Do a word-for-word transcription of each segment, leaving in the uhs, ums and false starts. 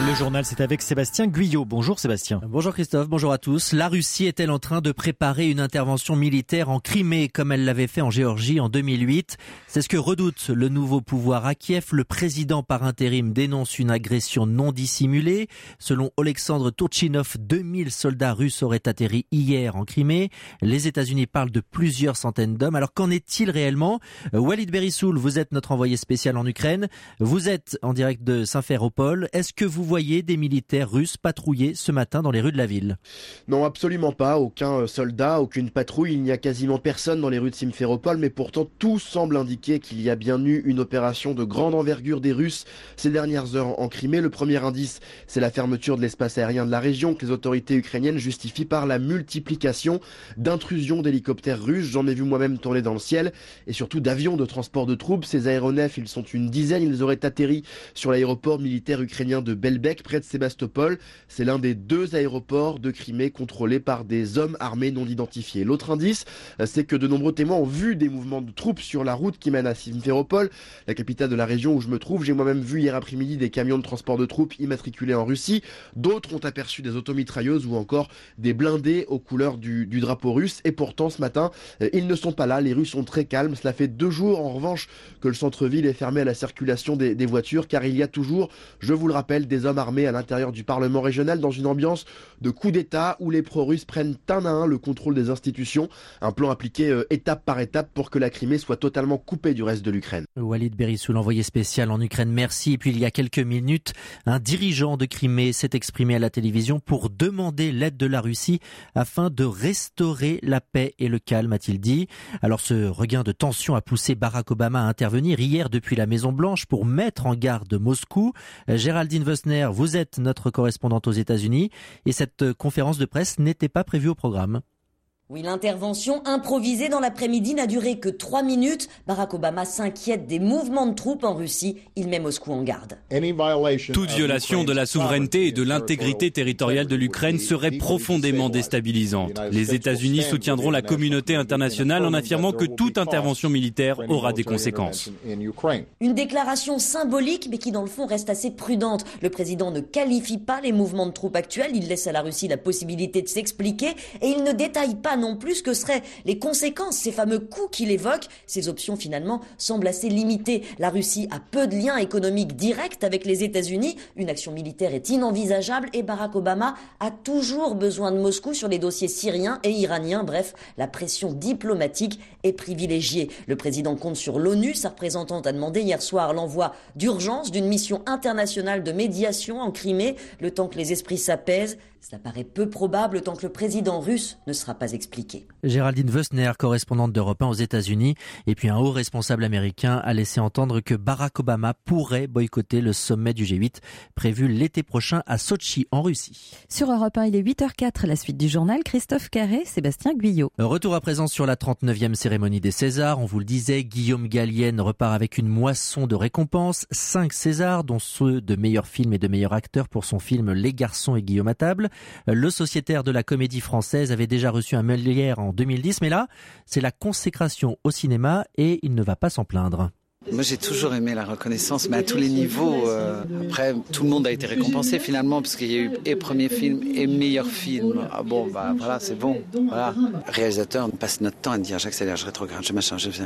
Le journal, c'est avec Sébastien Guyot. Bonjour Sébastien. Bonjour Christophe, bonjour à tous. La Russie est-elle en train de préparer une intervention militaire en Crimée comme elle l'avait fait en Géorgie en deux mille huit? C'est ce que redoute le nouveau pouvoir à Kiev. Le président par intérim dénonce une agression non dissimulée. Selon Oleksandr Turchinov, deux mille soldats russes auraient atterri hier en Crimée. Les États-Unis parlent de plusieurs centaines d'hommes. Alors qu'en est-il réellement? Walid Berissoul, vous êtes notre envoyé spécial en Ukraine. Vous êtes en direct de Simferopol. Est-ce que vous voyez des militaires russes patrouiller ce matin dans les rues de la ville? Non, absolument pas. Aucun soldat, aucune patrouille. Il n'y a quasiment personne dans les rues de Simferopol, mais pourtant tout semble indiquer qu'il y a bien eu une opération de grande envergure des Russes ces dernières heures en Crimée. Le premier indice, c'est la fermeture de l'espace aérien de la région que les autorités ukrainiennes justifient par la multiplication d'intrusions d'hélicoptères russes. J'en ai vu moi-même tourner dans le ciel et surtout d'avions de transport de troupes. Ces aéronefs, ils sont une dizaine. Ils auraient atterri sur l'aéroport militaire ukrainien de Belbek, près de Sébastopol. C'est l'un des deux aéroports de Crimée contrôlés par des hommes armés non identifiés. L'autre indice, c'est que de nombreux témoins ont vu des mouvements de troupes sur la route qui mène à Simferopol, la capitale de la région où je me trouve. J'ai moi-même vu hier après-midi des camions de transport de troupes immatriculés en Russie. D'autres ont aperçu des automitrailleuses ou encore des blindés aux couleurs du, du drapeau russe. Et pourtant, ce matin, ils ne sont pas là. Les Russes sont très calmes. Cela fait deux jours, en revanche, que le centre-ville est fermé à la circulation des, des voitures, car il y a toujours, je vous le rappelle, des hommes armés à l'intérieur du Parlement régional dans une ambiance de coup d'État où les pro-russes prennent un à un le contrôle des institutions. Un plan appliqué euh, étape par étape pour que la Crimée soit totalement coupée du reste de l'Ukraine. Walid Berissoul, envoyé spécial en Ukraine, merci. Et puis il y a quelques minutes, un dirigeant de Crimée s'est exprimé à la télévision pour demander l'aide de la Russie afin de restaurer la paix et le calme, a-t-il dit. Alors ce regain de tension a poussé Barack Obama à intervenir hier depuis la Maison-Blanche pour mettre en garde Moscou. Géraldine Wössner, vous êtes notre correspondante aux États-Unis et cette conférence de presse n'était pas prévue au programme. Oui, l'intervention improvisée dans l'après-midi n'a duré que trois minutes. Barack Obama s'inquiète des mouvements de troupes en Russie. Il met Moscou en garde. Toute violation de la souveraineté et de l'intégrité territoriale de l'Ukraine serait profondément déstabilisante. Les États-Unis soutiendront la communauté internationale en affirmant que toute intervention militaire aura des conséquences. Une déclaration symbolique, mais qui dans le fond reste assez prudente. Le président ne qualifie pas les mouvements de troupes actuels. Il laisse à la Russie la possibilité de s'expliquer et il ne détaille pas non plus ce que seraient les conséquences, ces fameux coûts qu'il évoque. Ces options finalement semblent assez limitées. La Russie a peu de liens économiques directs avec les États-Unis. Une action militaire est inenvisageable et Barack Obama a toujours besoin de Moscou sur les dossiers syriens et iraniens. Bref, la pression diplomatique est privilégiée. Le président compte sur l'ONU. Sa représentante a demandé hier soir l'envoi d'urgence d'une mission internationale de médiation en Crimée, le temps que les esprits s'apaisent. Cela paraît peu probable tant que le président russe ne sera pas expliqué. Géraldine Wössner, correspondante d'Europe un aux États-Unis, et puis un haut responsable américain a laissé entendre que Barack Obama pourrait boycotter le sommet du G huit prévu l'été prochain à Sotchi en Russie. Sur Europe un, il est huit heures quatre, la suite du journal, Christophe Carré, Sébastien Guyot. Retour à présent sur la trente-neuvième cérémonie des Césars. On vous le disait, Guillaume Gallienne repart avec une moisson de récompenses. Cinq Césars, dont ceux de meilleur film et de meilleur acteur pour son film Les Garçons et Guillaume à table. Le sociétaire de la comédie française avait déjà reçu un Molière en deux mille dix, mais là, c'est la consécration au cinéma et il ne va pas s'en plaindre. Moi j'ai toujours aimé la reconnaissance, mais à tous les niveaux. Euh, après, tout le monde a été récompensé finalement, parce qu'il y a eu et premier film et meilleur film. Ah bon, bah voilà, c'est bon. Voilà. Réalisateur, on passe notre temps à dire j'accélère, je rétrograde, je machin, je, je,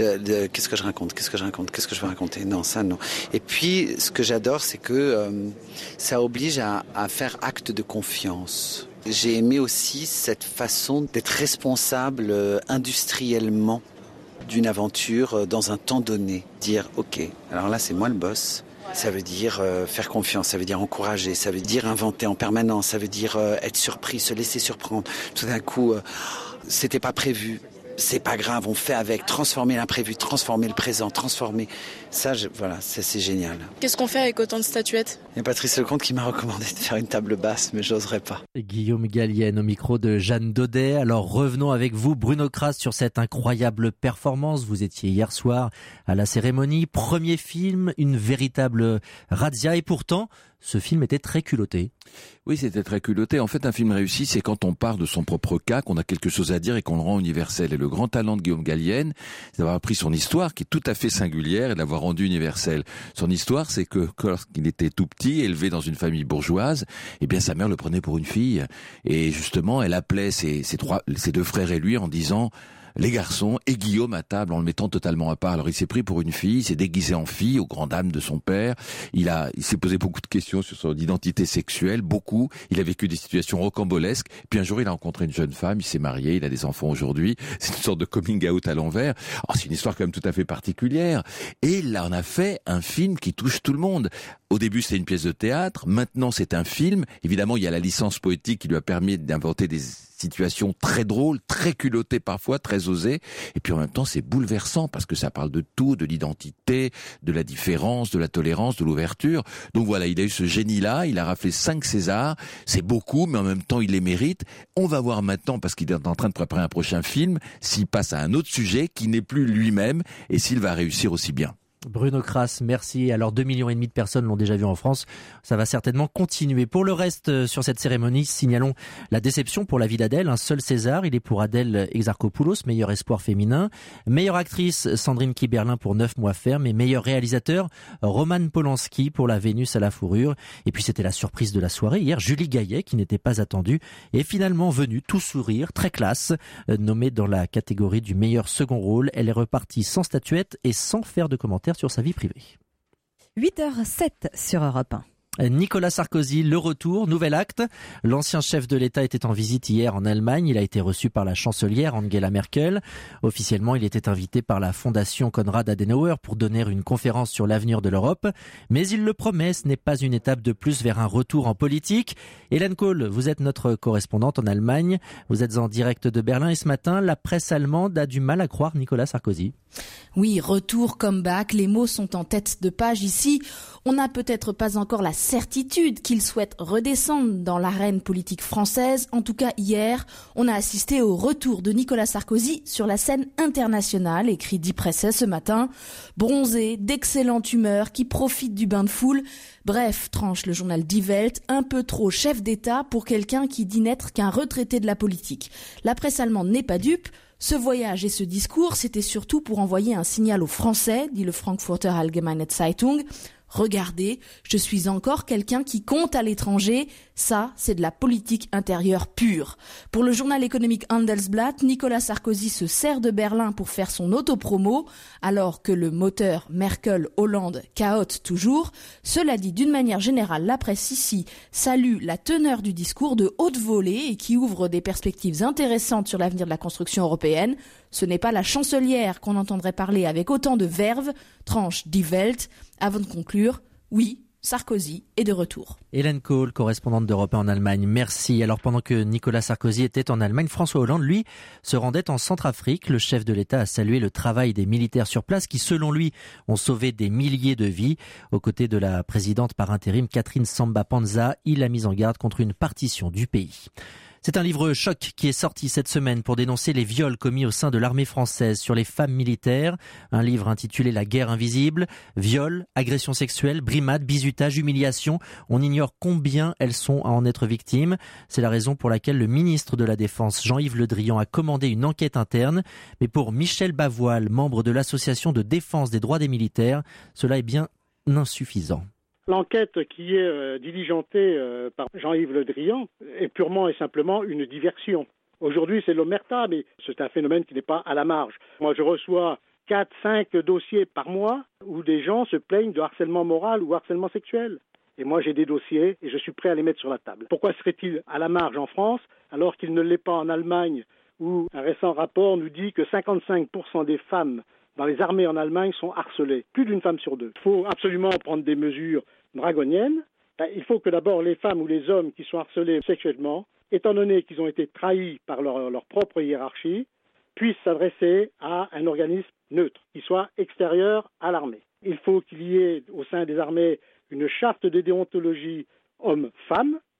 je qu'est-ce que je raconte, qu'est-ce que je raconte, qu'est-ce que je veux raconter. Non, ça non. Et puis, ce que j'adore, c'est que euh, ça oblige à, à faire acte de confiance. J'ai aimé aussi cette façon d'être responsable euh, industriellement d'une aventure dans un temps donné. Dire, ok, alors là c'est moi le boss. Ça veut dire euh, faire confiance, ça veut dire encourager, ça veut dire inventer en permanence, ça veut dire euh, être surpris, se laisser surprendre. Tout d'un coup, euh, c'était pas prévu. C'est pas grave, on fait avec, transformer l'imprévu, transformer le présent, transformer. Ça, je, voilà, ça, c'est génial. Qu'est-ce qu'on fait avec autant de statuettes ? Il y a Patrice Lecomte qui m'a recommandé de faire une table basse, mais j'oserais pas. Guillaume Gallienne au micro de Jeanne Daudet. Alors revenons avec vous, Bruno Kras, sur cette incroyable performance. Vous étiez hier soir à la cérémonie. Premier film, une véritable razzia, et pourtant, ce film était très culotté. Oui, c'était très culotté. En fait, un film réussi, c'est quand on part de son propre cas, qu'on a quelque chose à dire et qu'on le rend universel. Et le grand talent de Guillaume Gallienne, c'est d'avoir pris son histoire, qui est tout à fait singulière, et de l'avoir rendu universel. Son histoire, c'est que lorsqu'il était tout petit, élevé dans une famille bourgeoise, eh bien sa mère le prenait pour une fille. Et justement, elle appelait ses, ses, trois, ses deux frères et lui en disant... les garçons et Guillaume à table en le mettant totalement à part. Alors il s'est pris pour une fille, il s'est déguisé en fille aux grandes dames de son père. Il a, il s'est posé beaucoup de questions sur son identité sexuelle, beaucoup. Il a vécu des situations rocambolesques. Puis un jour il a rencontré une jeune femme, il s'est marié, il a des enfants aujourd'hui. C'est une sorte de coming out à l'envers. Oh, c'est une histoire quand même tout à fait particulière. Et là on a fait un film qui touche tout le monde. Au début, c'était une pièce de théâtre. Maintenant, c'est un film. Évidemment, il y a la licence poétique qui lui a permis d'inventer des situations très drôles, très culottées parfois, très osées. Et puis en même temps, c'est bouleversant parce que ça parle de tout, de l'identité, de la différence, de la tolérance, de l'ouverture. Donc voilà, il a eu ce génie-là. Il a raflé cinq Césars. C'est beaucoup, mais en même temps, il les mérite. On va voir maintenant, parce qu'il est en train de préparer un prochain film, s'il passe à un autre sujet qui n'est plus lui-même et s'il va réussir aussi bien. Bruno Kras, merci. Alors deux millions et demi de personnes l'ont déjà vu en France. Ça va certainement continuer. Pour le reste, sur cette cérémonie, signalons la déception pour la vie d'Adèle. Un seul César, il est pour Adèle Exarchopoulos, meilleur espoir féminin. Meilleure actrice, Sandrine Kiberlin pour Neuf mois ferme. Et meilleur réalisateur, Roman Polanski pour La Vénus à la fourrure. Et puis c'était la surprise de la soirée. Hier, Julie Gaillet, qui n'était pas attendue, est finalement venue tout sourire, très classe, nommée dans la catégorie du meilleur second rôle. Elle est repartie sans statuette et sans faire de commentaires sur sa vie privée. huit heures sept sur Europe un. Nicolas Sarkozy, le retour, nouvel acte. L'ancien chef de l'État était en visite hier en Allemagne. Il a été reçu par la chancelière Angela Merkel. Officiellement, il était invité par la fondation Konrad Adenauer pour donner une conférence sur l'avenir de l'Europe. Mais il le promet, ce n'est pas une étape de plus vers un retour en politique. Hélène Kohl, vous êtes notre correspondante en Allemagne. Vous êtes en direct de Berlin et ce matin, la presse allemande a du mal à croire Nicolas Sarkozy. Oui, retour, comeback, les mots sont en tête de page ici. On n'a peut-être pas encore la certitude qu'il souhaite redescendre dans l'arène politique française. En tout cas, hier, on a assisté au retour de Nicolas Sarkozy sur la scène internationale, écrit Die Presse ce matin. Bronzé, d'excellente humeur, qui profite du bain de foule. Bref, tranche le journal Die Welt, un peu trop chef d'État pour quelqu'un qui dit n'être qu'un retraité de la politique. La presse allemande n'est pas dupe. Ce voyage et ce discours, c'était surtout pour envoyer un signal aux Français, dit le Frankfurter Allgemeine Zeitung. Regardez, je suis encore quelqu'un qui compte à l'étranger. Ça, c'est de la politique intérieure pure. Pour le journal économique Handelsblatt, Nicolas Sarkozy se sert de Berlin pour faire son autopromo, alors que le moteur Merkel-Hollande cahote toujours. Cela dit, d'une manière générale, la presse ici salue la teneur du discours de haute volée et qui ouvre des perspectives intéressantes sur l'avenir de la construction européenne. Ce n'est pas la chancelière qu'on entendrait parler avec autant de verve, tranche Die Welt. Avant de conclure, oui, Sarkozy est de retour. Hélène Kohl, correspondante d'Europe un en Allemagne, merci. Alors pendant que Nicolas Sarkozy était en Allemagne, François Hollande, lui, se rendait en Centrafrique. Le chef de l'État a salué le travail des militaires sur place qui, selon lui, ont sauvé des milliers de vies. Aux côtés de la présidente par intérim Catherine Samba-Panza, il a mis en garde contre une partition du pays. C'est un livre choc qui est sorti cette semaine pour dénoncer les viols commis au sein de l'armée française sur les femmes militaires. Un livre intitulé La guerre invisible. Viols, agressions sexuelles, brimades, bizutage, humiliation. On ignore combien elles sont à en être victimes. C'est la raison pour laquelle le ministre de la Défense, Jean-Yves Le Drian, a commandé une enquête interne. Mais pour Michel Bavoil, membre de l'association de défense des droits des militaires, cela est bien insuffisant. L'enquête qui est euh, diligentée euh, par Jean-Yves Le Drian est purement et simplement une diversion. Aujourd'hui, c'est l'omerta, mais c'est un phénomène qui n'est pas à la marge. Moi, je reçois quatre cinq dossiers par mois où des gens se plaignent de harcèlement moral ou harcèlement sexuel. Et moi, j'ai des dossiers et je suis prêt à les mettre sur la table. Pourquoi serait-il à la marge en France alors qu'il ne l'est pas en Allemagne, où un récent rapport nous dit que cinquante-cinq pour cent des femmes dans les armées en Allemagne sont harcelées, plus d'une femme sur deux. Il faut absolument prendre des mesures draconiennes. Il faut que d'abord les femmes ou les hommes qui sont harcelés sexuellement, étant donné qu'ils ont été trahis par leur, leur propre hiérarchie, puissent s'adresser à un organisme neutre, qui soit extérieur à l'armée. Il faut qu'il y ait au sein des armées une charte de déontologie homme-femme,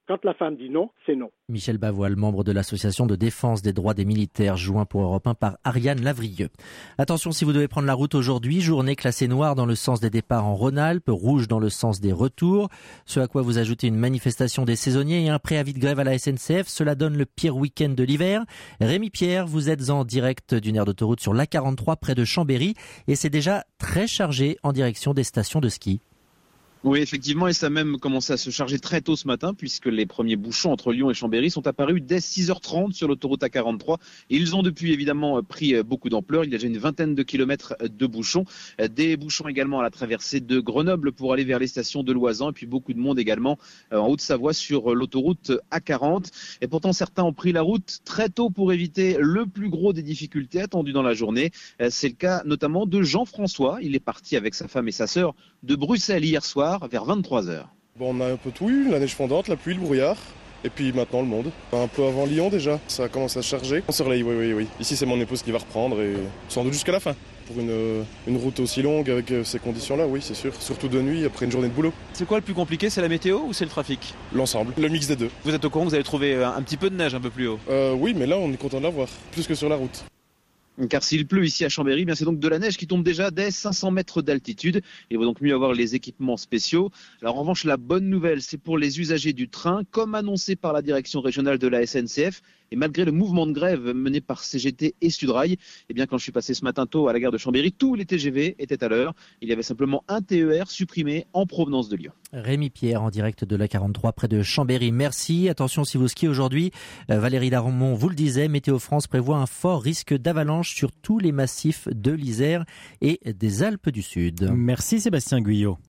Quand la femme dit non, c'est non. Michel Bavoil, membre de l'association de défense des droits des militaires, joint pour Europe un par Ariane Lavrieux. Attention si vous devez prendre la route aujourd'hui, journée classée noire dans le sens des départs en Rhône-Alpes, rouge dans le sens des retours. Ce à quoi vous ajoutez une manifestation des saisonniers et un préavis de grève à la S N C F, cela donne le pire week-end de l'hiver. Rémi Pierre, vous êtes en direct d'une aire d'autoroute sur l'A quarante-trois près de Chambéry et c'est déjà très chargé en direction des stations de ski. Oui, effectivement, et ça a même commencé à se charger très tôt ce matin puisque les premiers bouchons entre Lyon et Chambéry sont apparus dès six heures trente sur l'autoroute A quarante-trois. Et ils ont depuis évidemment pris beaucoup d'ampleur. Il y a déjà une vingtaine de kilomètres de bouchons. Des bouchons également à la traversée de Grenoble pour aller vers les stations de Loisan et puis beaucoup de monde également en Haute-Savoie sur l'autoroute A quarante. Et pourtant, certains ont pris la route très tôt pour éviter le plus gros des difficultés attendues dans la journée. C'est le cas notamment de Jean-François. Il est parti avec sa femme et sa sœur de Bruxelles hier soir vers vingt-trois heures. Bon, on a un peu tout eu, la neige fondante, la pluie, le brouillard, et puis maintenant le monde. Un peu avant Lyon déjà, ça commence à se charger. On se relaye, oui, oui, oui. Ici c'est mon épouse qui va reprendre et sans doute jusqu'à la fin. Pour une, une route aussi longue avec ces conditions-là, oui, c'est sûr. Surtout de nuit, après une journée de boulot. C'est quoi le plus compliqué, c'est la météo ou c'est le trafic ? L'ensemble, le mix des deux. Vous êtes au courant que vous allez trouver un petit peu de neige un peu plus haut ? euh, Oui, mais là on est content de la voir, plus que sur la route. Car s'il pleut ici à Chambéry, bien c'est donc de la neige qui tombe déjà dès cinq cents mètres d'altitude. Il vaut donc mieux avoir les équipements spéciaux. Alors en revanche, la bonne nouvelle, c'est pour les usagers du train, comme annoncé par la direction régionale de la S N C F. Et malgré le mouvement de grève mené par C G T et Sudrail, eh bien quand je suis passé ce matin tôt à la gare de Chambéry, tous les T G V étaient à l'heure. Il y avait simplement un T E R supprimé en provenance de Lyon. Rémi Pierre en direct de l'A quarante-trois près de Chambéry. Merci. Attention si vous skiez aujourd'hui. Valérie Darmon vous le disait, Météo France prévoit un fort risque d'avalanche sur tous les massifs de l'Isère et des Alpes du Sud. Merci Sébastien Guyot.